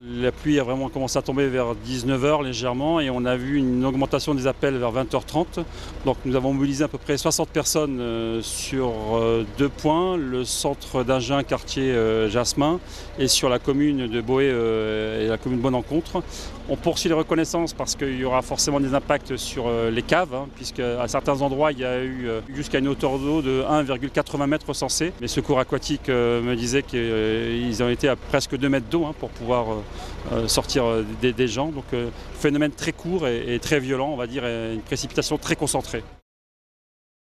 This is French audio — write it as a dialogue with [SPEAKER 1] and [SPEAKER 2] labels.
[SPEAKER 1] La pluie a vraiment commencé à tomber vers 19 h légèrement et on a vu une augmentation des appels vers 20 h 30. Donc nous avons mobilisé à peu près 60 personnes sur deux points, le centre d'Agen, quartier Jasmin, et sur la commune de Boé et la commune Bonne-Encontre. On poursuit les reconnaissances parce qu'il y aura forcément des impacts sur les caves, puisque à certains endroits il y a eu jusqu'à une hauteur d'eau de 1,80 m recensée. Les secours aquatiques me disaient qu'ils ont été à presque 2 mètres d'eau pour pouvoir sortir des gens. Donc phénomène très court et très violent, on va dire, et une précipitation très concentrée.